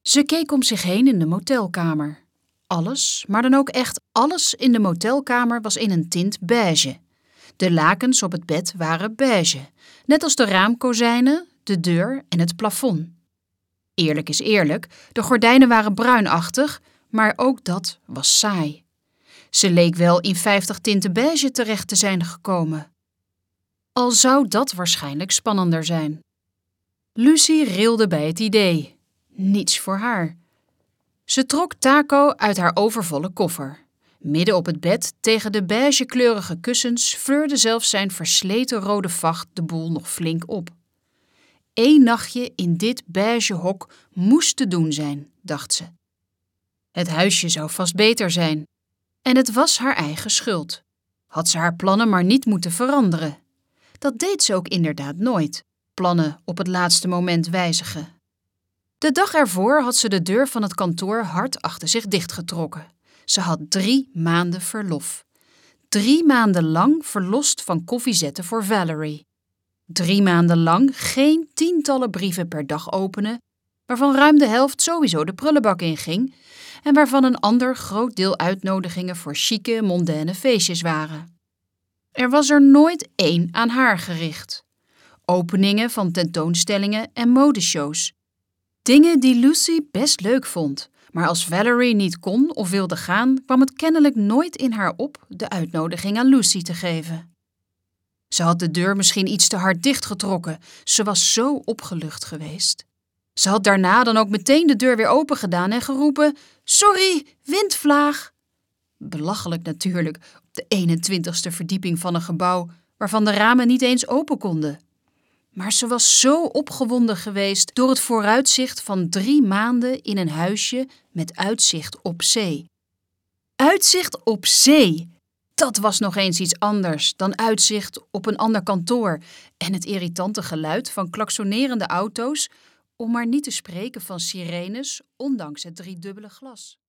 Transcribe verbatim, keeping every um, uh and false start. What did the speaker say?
Ze keek om zich heen in de motelkamer. Alles, maar dan ook echt alles in de motelkamer was in een tint beige. De lakens op het bed waren beige, net als de raamkozijnen, de deur en het plafond. Eerlijk is eerlijk, de gordijnen waren bruinachtig, maar ook dat was saai. Ze leek wel in vijftig tinten beige terecht te zijn gekomen. Al zou dat waarschijnlijk spannender zijn. Lucy rilde bij het idee. Niets voor haar. Ze trok Taco uit haar overvolle koffer. Midden op het bed, tegen de beigekleurige kussens, fleurde zelfs zijn versleten rode vacht de boel nog flink op. Eén nachtje in dit beige hok moest te doen zijn, dacht ze. Het huisje zou vast beter zijn. En het was haar eigen schuld. Had ze haar plannen maar niet moeten veranderen. Dat deed ze ook inderdaad nooit, plannen op het laatste moment wijzigen. De dag ervoor had ze de deur van het kantoor hard achter zich dichtgetrokken. Ze had drie maanden verlof. Drie maanden lang verlost van koffiezetten voor Valerie. Drie maanden lang geen tientallen brieven per dag openen, waarvan ruim de helft sowieso de prullenbak inging en waarvan een ander groot deel uitnodigingen voor chique, mondaine feestjes waren. Er was er nooit één aan haar gericht. Openingen van tentoonstellingen en modeshows. Dingen die Lucy best leuk vond, maar als Valerie niet kon of wilde gaan, kwam het kennelijk nooit in haar op de uitnodiging aan Lucy te geven. Ze had de deur misschien iets te hard dichtgetrokken, ze was zo opgelucht geweest. Ze had daarna dan ook meteen de deur weer open gedaan en geroepen: "Sorry, windvlaag!" Belachelijk natuurlijk, op de eenentwintigste verdieping van een gebouw waarvan de ramen niet eens open konden. Maar ze was zo opgewonden geweest door het vooruitzicht van drie maanden in een huisje met uitzicht op zee. Uitzicht op zee! Dat was nog eens iets anders dan uitzicht op een ander kantoor en het irritante geluid van klaksonerende auto's, om maar niet te spreken van sirenes, ondanks het driedubbele glas.